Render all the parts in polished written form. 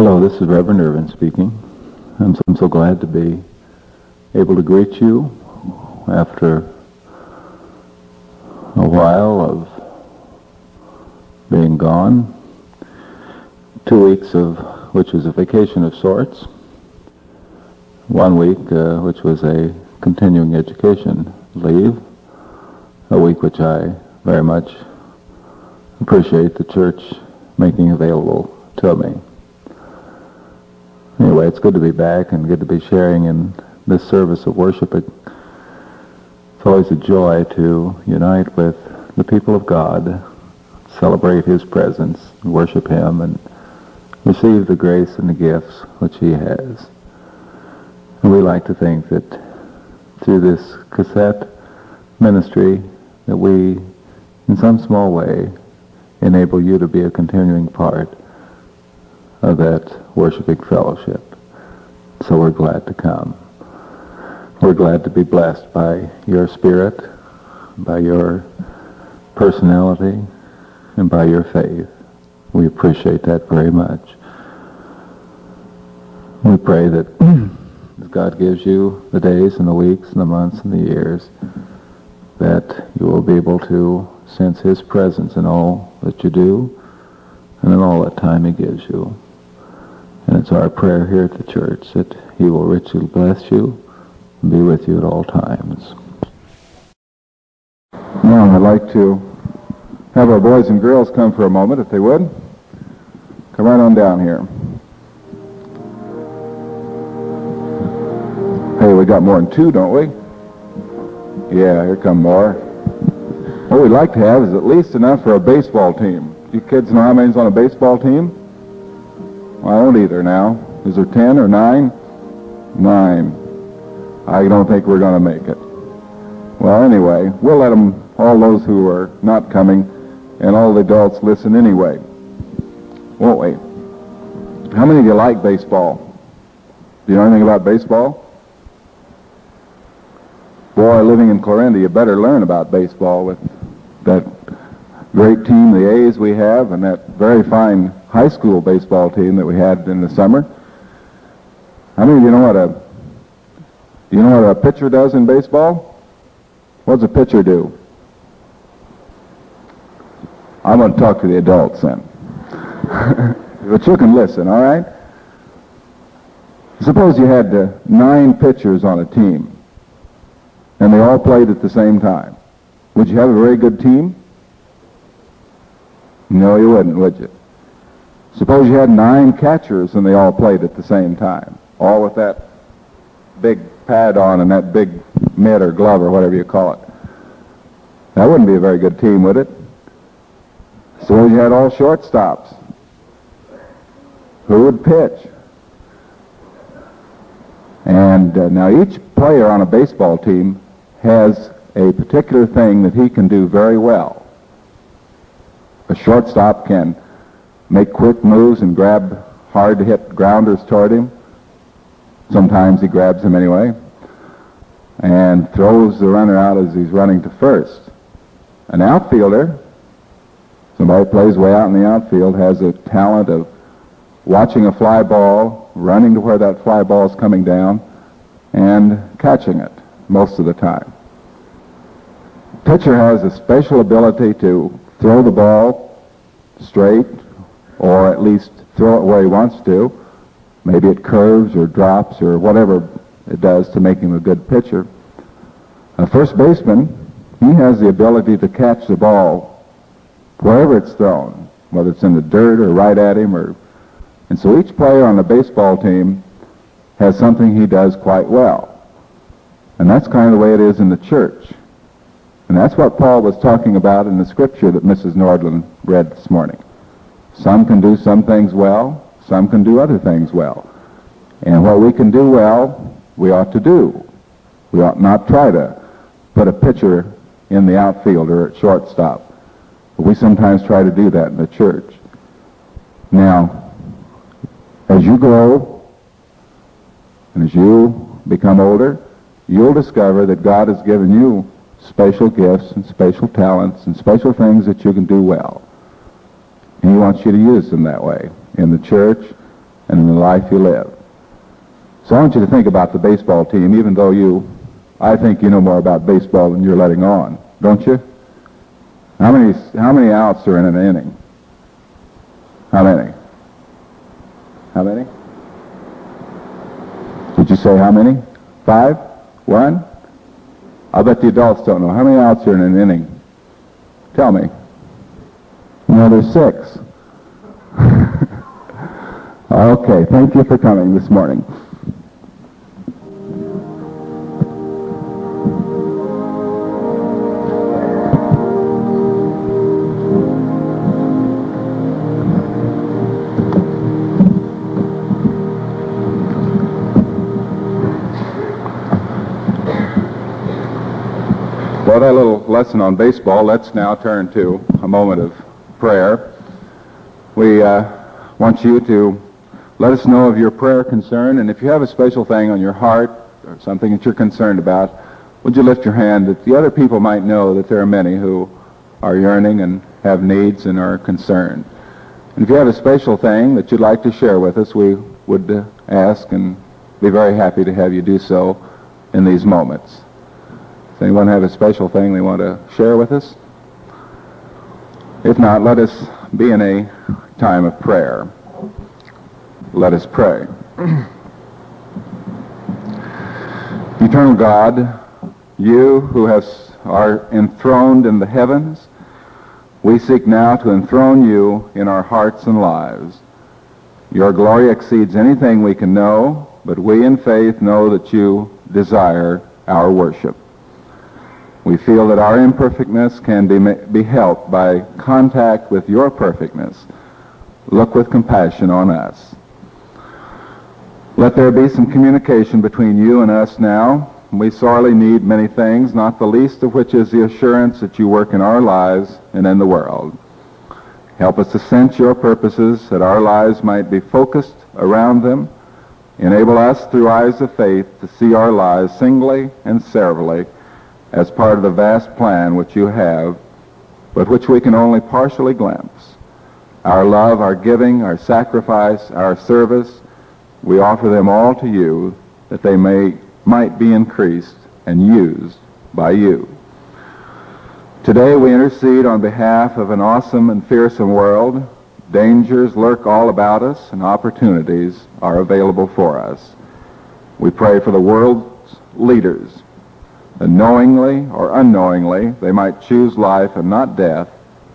Hello, this is Reverend Irvin speaking. I'm so glad to be able to greet you after a while of being gone. 2 weeks of which was a vacation of sorts. 1 week which was a continuing education leave. A week which I very much appreciate the church making available to me. Anyway, it's good to be back and good to be sharing in this service of worship. It's always a joy to unite with the people of God, celebrate His presence, worship Him, and receive the grace and the gifts which He has. And we like to think that through this cassette ministry that we, in some small way, enable you to be a continuing part of that worshiping fellowship. So we're glad to come. We're glad to be blessed by your spirit, by your personality, and by your faith. We appreciate that very much. We pray that as God gives you the days and the weeks and the months and the years, that you will be able to sense His presence in all that you do and in all that time He gives you. And it's our prayer here at the church that He will richly bless you and be with you at all times. Now I'd like to have our boys and girls come for a moment, if they would. Come right on down here. Hey, we got more than two, don't we? Yeah, here come more. What we'd like to have is at least enough for a baseball team. You kids know how many's on a baseball team? Well, I don't either now. Is there 10 or 9? 9. I don't think we're going to make it. Well, anyway, we'll let them, all those who are not coming, and all the adults listen anyway. Won't we? How many of you like baseball? Do you know anything about baseball? Boy, living in Clarinda, you better learn about baseball with that great team, the A's we have, and that very fine high school baseball team that we had in the summer. How many of you know what a pitcher does in baseball? What does a pitcher do? I'm going to talk to the adults then. But you can listen, all right? Suppose you had 9 pitchers on a team, and they all played at the same time. Would you have a very good team? No, you wouldn't, would you? Suppose you had 9 catchers and they all played at the same time, all with that big pad on and that big mitt or glove or whatever you call it. That wouldn't be a very good team, would it? Suppose you had all shortstops. Who would pitch? And now each player on a baseball team has a particular thing that he can do very well. A shortstop can make quick moves and grab hard-to-hit grounders toward him. Sometimes he grabs them anyway. And throws the runner out as he's running to first. An outfielder, somebody who plays way out in the outfield, has a talent of watching a fly ball, running to where that fly ball is coming down, and catching it most of the time. Pitcher has a special ability to throw the ball straight, or at least throw it where he wants to. Maybe it curves or drops or whatever it does to make him a good pitcher. A first baseman, he has the ability to catch the ball wherever it's thrown, whether it's in the dirt or right at him. And so each player on the baseball team has something he does quite well. And that's kind of the way it is in the church. And that's what Paul was talking about in the scripture that Mrs. Nordland read this morning. Some can do some things well, some can do other things well. And what we can do well, we ought to do. We ought not try to put a pitcher in the outfield or at shortstop. But we sometimes try to do that in the church. Now, as you grow and as you become older, you'll discover that God has given you special gifts and special talents and special things that you can do well. And He wants you to use them that way in the church and in the life you live. So I want you to think about the baseball team, even though I think you know more about baseball than you're letting on, don't you? How many outs are in an inning? How many? How many? Did you say how many? 5? 1? I'll bet the adults don't know. How many outs are in an inning? Tell me. No, there's 6. Okay, thank you for coming this morning. Well, that little lesson on baseball, let's now turn to a moment of prayer. We want you to let us know of your prayer concern, and if you have a special thing on your heart or something that you're concerned about, would you lift your hand that the other people might know that there are many who are yearning and have needs and are concerned. And if you have a special thing that you'd like to share with us, we would ask and be very happy to have you do so in these moments. Does anyone have a special thing they want to share with us? If not, let us be in a time of prayer. Let us pray. Eternal God, you who are enthroned in the heavens, we seek now to enthrone you in our hearts and lives. Your glory exceeds anything we can know, but we in faith know that you desire our worship. We feel that our imperfectness can be helped by contact with your perfectness. Look with compassion on us. Let there be some communication between you and us now. We sorely need many things, not the least of which is the assurance that you work in our lives and in the world. Help us to sense your purposes, that our lives might be focused around them. Enable us, through eyes of faith, to see our lives singly and severally as part of the vast plan which you have, but which we can only partially glimpse. Our love, our giving, our sacrifice, our service, we offer them all to you, that they might be increased and used by you. Today we intercede on behalf of an awesome and fearsome world. Dangers lurk all about us, and opportunities are available for us. We pray for the world's leaders, that knowingly or unknowingly they might choose life and not death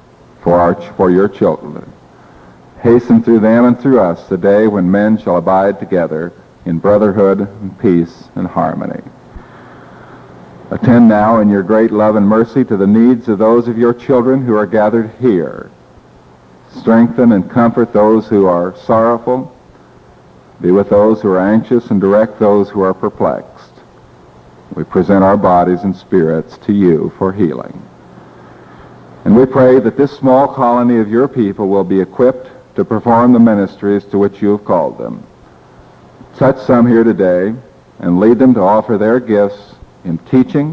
for your children. Hasten through them and through us the day when men shall abide together in brotherhood and peace and harmony. Attend now in your great love and mercy to the needs of those of your children who are gathered here. Strengthen and comfort those who are sorrowful. Be with those who are anxious and direct those who are perplexed. We present our bodies and spirits to you for healing. And we pray that this small colony of your people will be equipped to perform the ministries to which you have called them. Touch some here today and lead them to offer their gifts in teaching,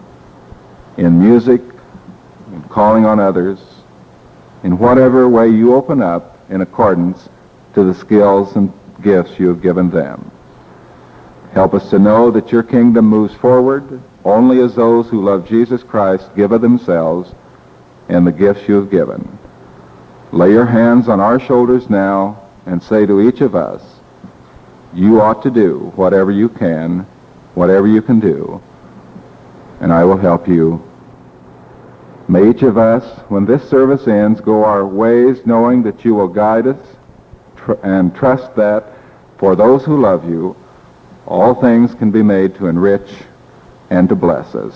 in music, in calling on others, in whatever way you open up in accordance to the skills and gifts you have given them. Help us to know that your kingdom moves forward only as those who love Jesus Christ give of themselves and the gifts you have given. Lay your hands on our shoulders now and say to each of us, you ought to do whatever you can do, and I will help you. May each of us, when this service ends, go our ways knowing that you will guide us and trust that for those who love you, all things can be made to enrich and to bless us.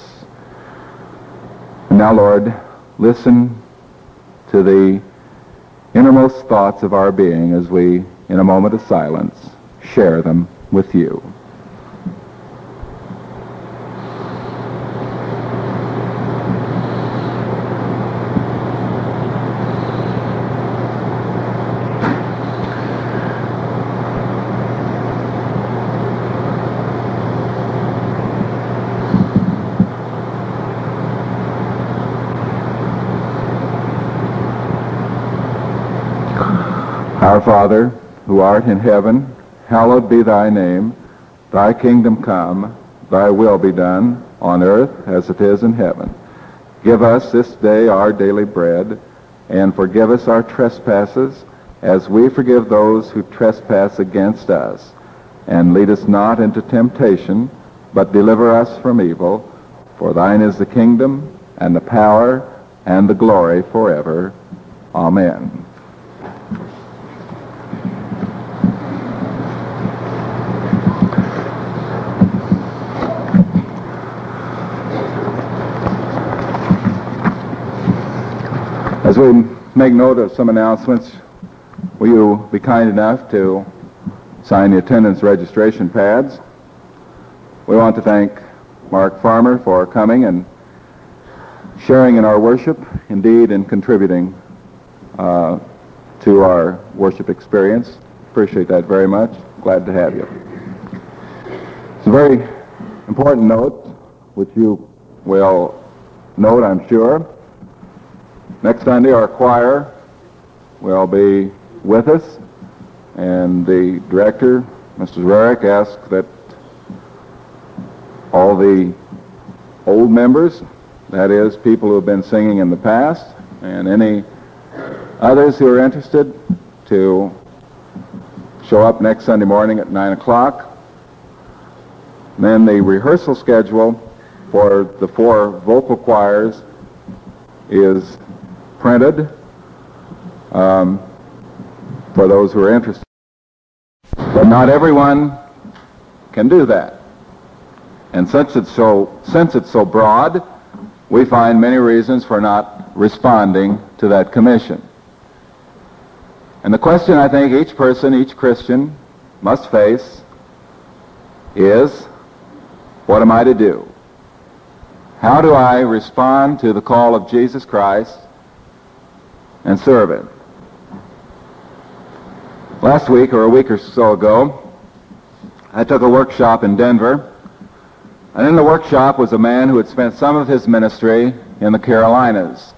And now, Lord, listen to the innermost thoughts of our being as we, in a moment of silence, share them with you. Our Father, who art in heaven, hallowed be thy name. Thy kingdom come, thy will be done, on earth as it is in heaven. Give us this day our daily bread, and forgive us our trespasses, as we forgive those who trespass against us. And lead us not into temptation, but deliver us from evil. For thine is the kingdom, and the power, and the glory forever. Amen. As we make note of some announcements, will you be kind enough to sign the attendance registration pads? We want to thank Mark Farmer for coming and sharing in our worship, indeed in contributing to our worship experience. Appreciate that very much. Glad to have you. It's a very important note, which you will note, I'm sure. Next Sunday, our choir will be with us, and the director, Mr. Zwerek, asked that all the old members, that is, people who have been singing in the past, and any others who are interested, to show up next Sunday morning at 9 o'clock. Then the rehearsal schedule for the 4 vocal choirs is printed for those who are interested. But not everyone can do that. And since it's so broad, we find many reasons for not responding to that commission. And the question I think each person, each Christian, must face is, what am I to do? How do I respond to the call of Jesus Christ and serve Him? Last week, or a week or so ago, I took a workshop in Denver, and in the workshop was a man who had spent some of his ministry in the Carolinas.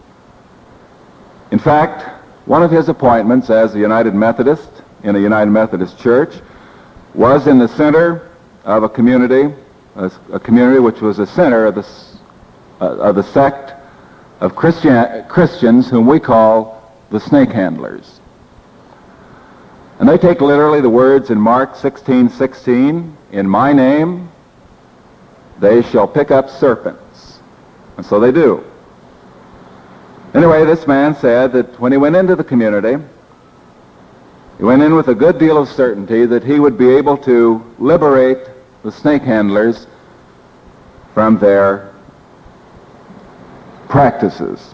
In fact, one of his appointments as a United Methodist in a United Methodist Church was in the center of a community which was the center of the sect of Christians whom we call the snake handlers. And they take literally the words in Mark 16:16, in my name they shall pick up serpents. And so they do. Anyway, this man said that when he went into the community, he went in with a good deal of certainty that he would be able to liberate the snake handlers from their practices.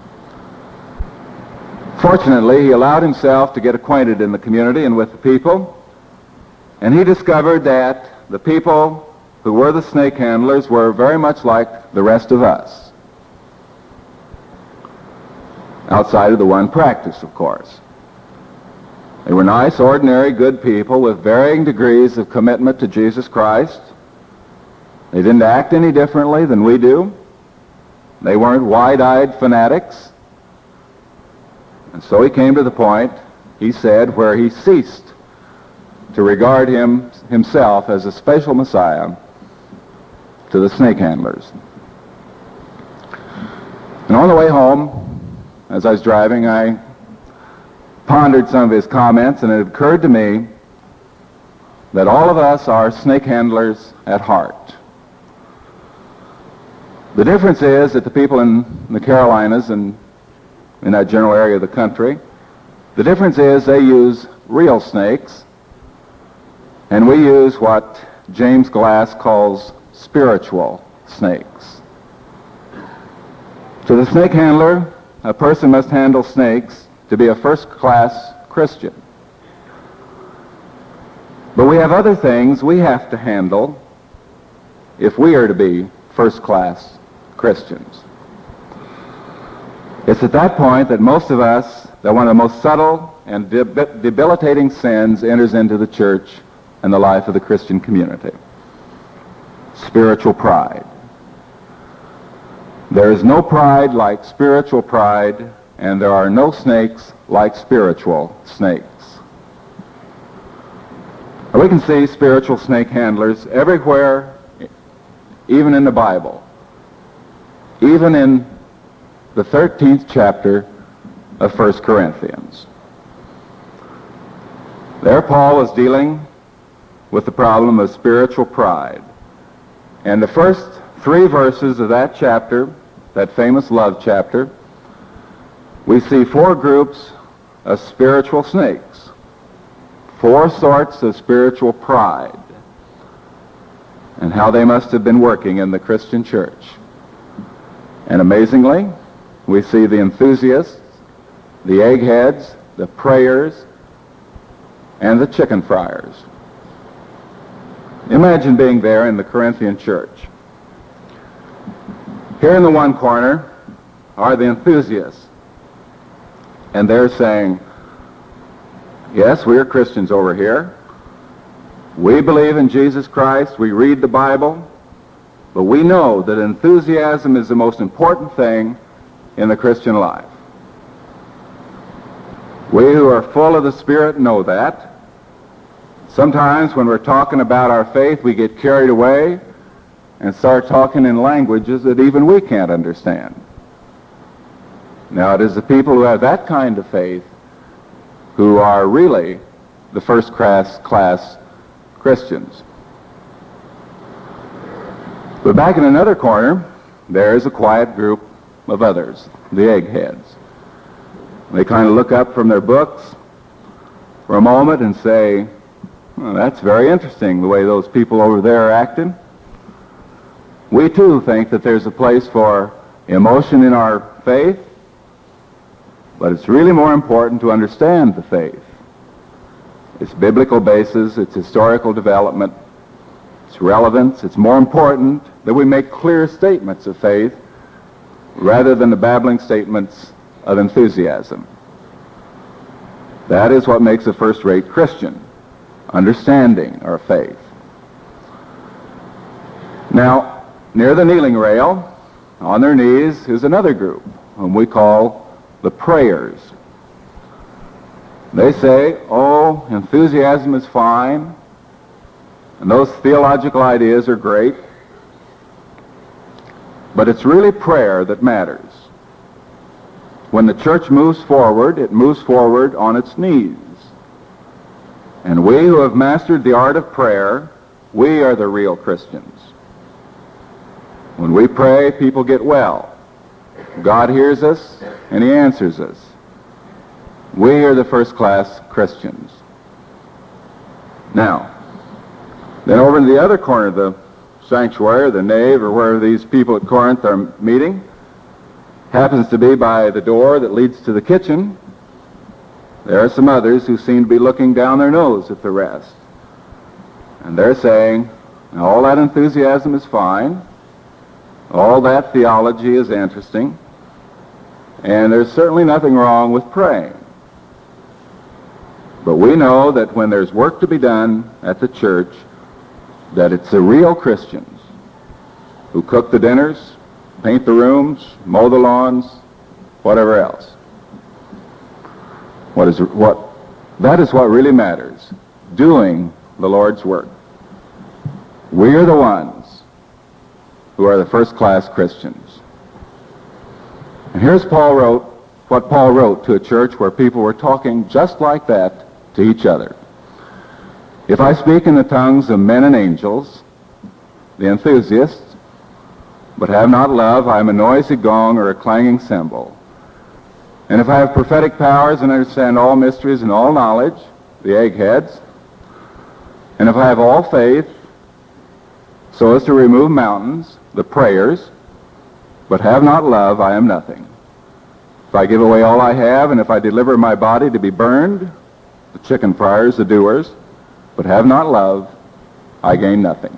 Fortunately, he allowed himself to get acquainted in the community and with the people, and he discovered that the people who were the snake handlers were very much like the rest of us, outside of the one practice, of course. They were nice, ordinary, good people with varying degrees of commitment to Jesus Christ. They didn't act any differently than we do. They weren't wide-eyed fanatics. And so he came to the point, he said, where he ceased to regard himself as a special Messiah to the snake handlers. And on the way home, as I was driving, I pondered some of his comments, and it occurred to me that all of us are snake handlers at heart. The difference is that the people in the Carolinas and in that general area of the country, the difference is they use real snakes, and we use what James Glass calls spiritual snakes. To the snake handler, a person must handle snakes to be a first-class Christian. But we have other things we have to handle if we are to be first-class Christians. It's at that point that most of us, that one of the most subtle and debilitating sins enters into the church and the life of the Christian community. Spiritual pride. There is no pride like spiritual pride, and there are no snakes like spiritual snakes. We can see spiritual snake handlers everywhere, even in the Bible. Even in the 13th chapter of 1 Corinthians. There Paul is dealing with the problem of spiritual pride. And the first 3 verses of that chapter, that famous love chapter, we see 4 groups of spiritual snakes, 4 sorts of spiritual pride, and how they must have been working in the Christian church. And amazingly, we see the enthusiasts, the eggheads, the prayers, and the chicken friars. Imagine being there in the Corinthian church. Here in the one corner are the enthusiasts. And they're saying, yes, we are Christians over here. We believe in Jesus Christ. We read the Bible. But we know that enthusiasm is the most important thing in the Christian life. We who are full of the Spirit know that. Sometimes when we're talking about our faith, we get carried away and start talking in languages that even we can't understand. Now, it is the people who have that kind of faith who are really the first-class Christians. But back in another corner, there is a quiet group of others, the eggheads. They kind of look up from their books for a moment and say, well, that's very interesting, the way those people over there are acting. We too think that there's a place for emotion in our faith, but it's really more important to understand the faith. Its biblical basis, its historical development, its relevance. It's more important that we make clear statements of faith rather than the babbling statements of enthusiasm. That is what makes a first-rate Christian, understanding our faith. Now, near the kneeling rail, on their knees, is another group, whom we call the prayers. They say, oh, enthusiasm is fine, and those theological ideas are great, but it's really prayer that matters. When the church moves forward, it moves forward on its knees. And we who have mastered the art of prayer, we are the real Christians. When we pray, people get well. God hears us, and He answers us. We are the first-class Christians. Now, then over in the other corner of the sanctuary, the nave, or where these people at Corinth are meeting, happens to be by the door that leads to the kitchen. There are some others who seem to be looking down their nose at the rest. And they're saying, all that enthusiasm is fine, all that theology is interesting, and there's certainly nothing wrong with praying. But we know that when there's work to be done at the church, that it's the real Christians who cook the dinners, paint the rooms, mow the lawns, whatever else. That is what really matters, doing the Lord's work. We are the ones who are the first-class Christians. And here's what Paul wrote to a church where people were talking just like that to each other. If I speak in the tongues of men and angels, the enthusiasts, but have not love, I am a noisy gong or a clanging cymbal. And if I have prophetic powers and understand all mysteries and all knowledge, the eggheads, and if I have all faith so as to remove mountains, the prayers, but have not love, I am nothing. If I give away all I have, and if I deliver my body to be burned, the chicken friars, the doers, but have not love, I gain nothing.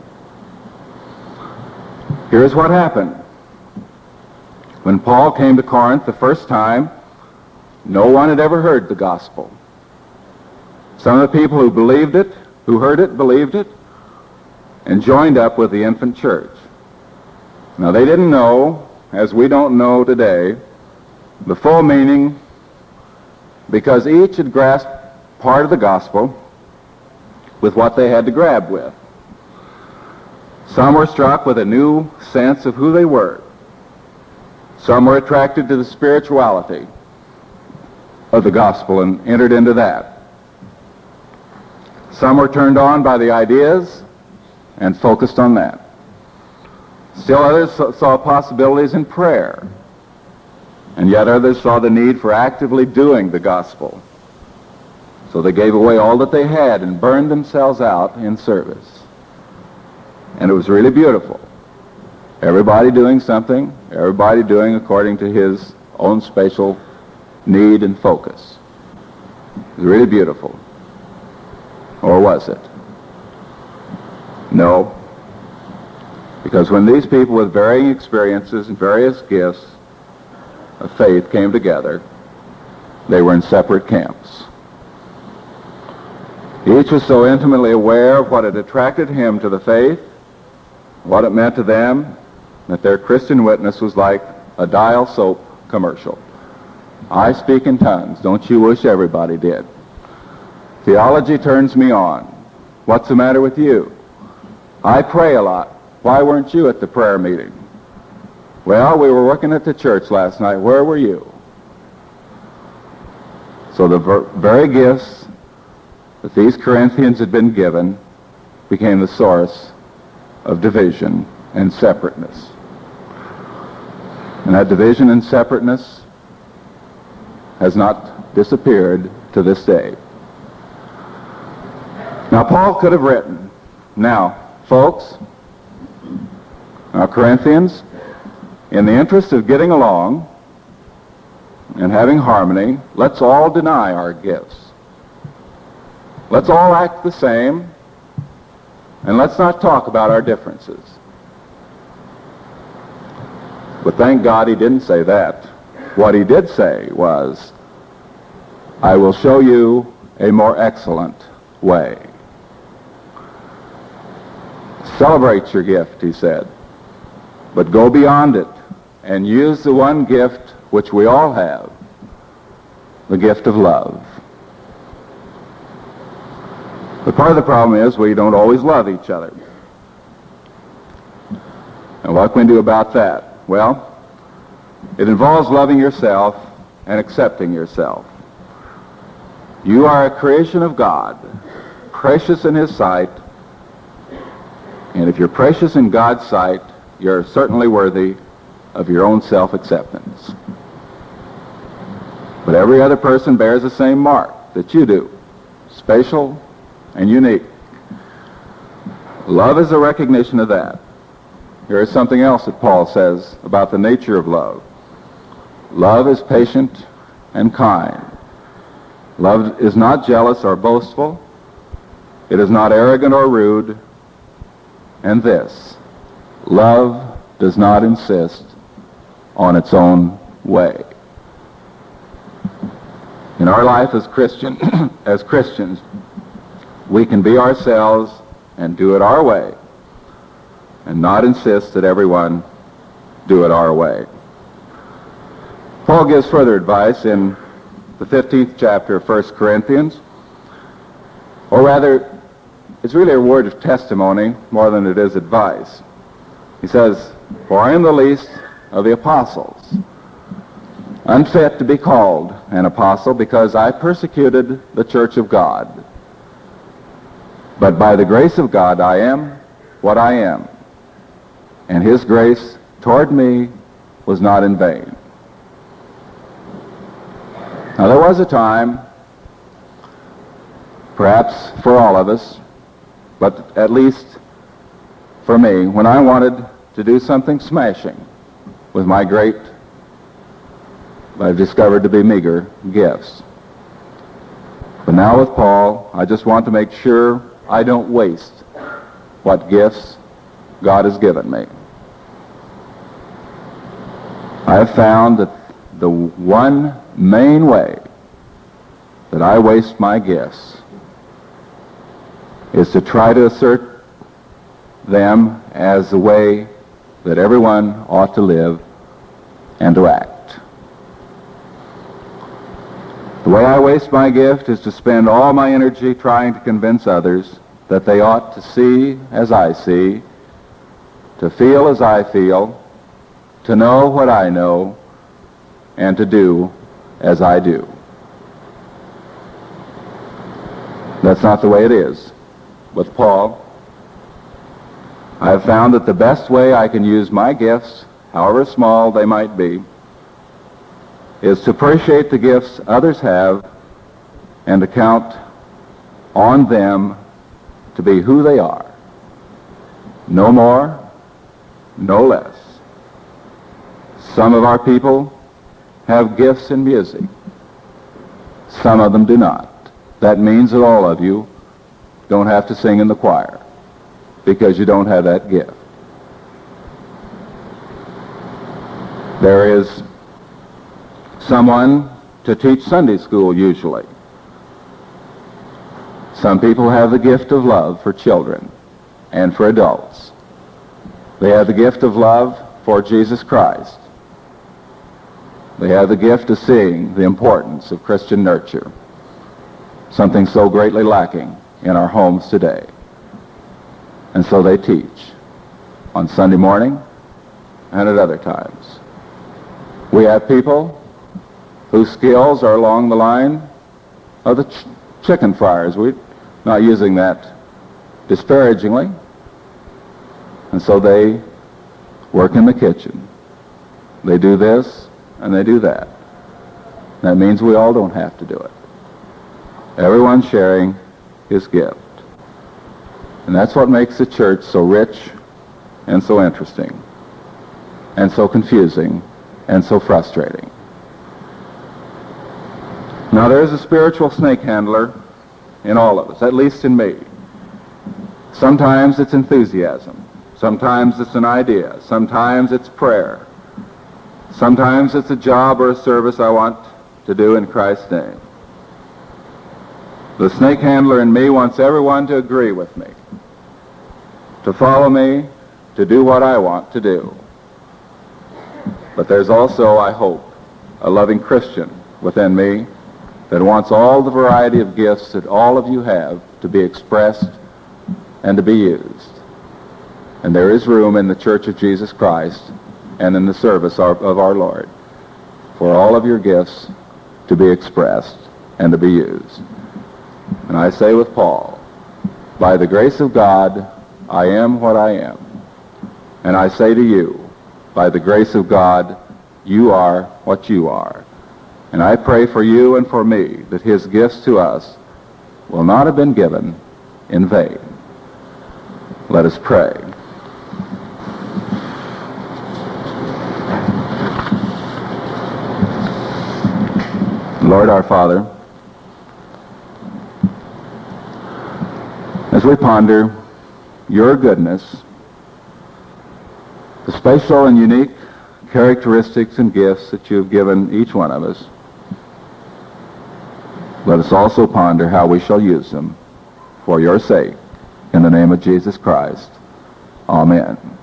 Here's what happened. When Paul came to Corinth the first time, no one had ever heard the gospel. Some of the people who believed it, who heard it, believed it, and joined up with the infant church. Now they didn't know, as we don't know today, the full meaning, because each had grasped part of the gospel, with what they had to grab with. Some were struck with a new sense of who they were. Some were attracted to the spirituality of the gospel and entered into that. Some were turned on by the ideas and focused on that. Still others saw possibilities in prayer, and yet others saw the need for actively doing the gospel. So they gave away all that they had and burned themselves out in service. And it was really beautiful. Everybody doing something, everybody doing according to his own spatial need and focus. It was really beautiful. Or was it? No. Because when these people with varying experiences and various gifts of faith came together, they were in separate camps. Each was so intimately aware of what had attracted him to the faith, what it meant to them, that their Christian witness was like a Dial soap commercial. I speak in tongues. Don't you wish everybody did? Theology turns me on. What's the matter with you? I pray a lot. Why weren't you at the prayer meeting? Well, we were working at the church last night. Where were you? So the very gifts that these Corinthians had been given became the source of division and separateness. And that division and separateness has not disappeared to this day. Now, Paul could have written, now, folks, now, Corinthians, in the interest of getting along and having harmony, let's all deny our gifts. Let's all act the same, and let's not talk about our differences. But thank God he didn't say that. What he did say was, I will show you a more excellent way. Celebrate your gift, he said, but go beyond it and use the one gift which we all have, the gift of love. But part of the problem is we don't always love each other. And what can we do about that? Well, it involves loving yourself and accepting yourself. You are a creation of God, precious in his sight, and if you're precious in God's sight, you're certainly worthy of your own self-acceptance. But every other person bears the same mark that you do, special and unique. Love is a recognition of that. Here is something else that Paul says about the nature of love. Love is patient and kind. Love is not jealous or boastful. It is not arrogant or rude. And this, love does not insist on its own way. In our life as Christians, we can be ourselves and do it our way, and not insist that everyone do it our way. Paul gives further advice in the 15th chapter of 1 Corinthians, or rather, it's really a word of testimony more than it is advice. He says, for I am the least of the apostles, unfit to be called an apostle because I persecuted the church of God. But by the grace of God I am what I am, and his grace toward me was not in vain. Now there was a time, perhaps for all of us, but at least for me, when I wanted to do something smashing with my great, what I've discovered to be meager, gifts. But now with Paul, I just want to make sure I don't waste what gifts God has given me. I have found that the one main way that I waste my gifts is to try to assert them as the way that everyone ought to live and to act. The way I waste my gift is to spend all my energy trying to convince others that they ought to see as I see, to feel as I feel, to know what I know, and to do as I do. That's not the way it is with Paul. I have found that the best way I can use my gifts, however small they might be, is to appreciate the gifts others have and to count on them to be who they are. No more, no less. Some of our people have gifts in music. Some of them do not. That means that all of you don't have to sing in the choir because you don't have that gift. There is someone to teach Sunday school usually. Some people have the gift of love for children and for adults. They have the gift of love for Jesus Christ. They have the gift of seeing the importance of Christian nurture, something so greatly lacking in our homes today. And so they teach on Sunday morning and at other times. We have people whose skills are along the line of the chicken fryers. We're not using that disparagingly. And so they work in the kitchen. They do this and they do that. That means we all don't have to do it. Everyone's sharing his gift. And that's what makes the church so rich and so interesting and so confusing and so frustrating. Now there's a spiritual snake handler in all of us, at least in me. Sometimes it's enthusiasm. Sometimes it's an idea. Sometimes it's prayer. Sometimes it's a job or a service I want to do in Christ's name. The snake handler in me wants everyone to agree with me, to follow me, to do what I want to do. But there's also, I hope, a loving Christian within me that wants all the variety of gifts that all of you have to be expressed and to be used. And there is room in the Church of Jesus Christ and in the service of our Lord for all of your gifts to be expressed and to be used. And I say with Paul, by the grace of God, I am what I am. And I say to you, by the grace of God, you are what you are. And I pray for you and for me that his gifts to us will not have been given in vain. Let us pray. Lord our Father, as we ponder your goodness, the special and unique characteristics and gifts that you have given each one of us, let us also ponder how we shall use them for your sake. In the name of Jesus Christ. Amen.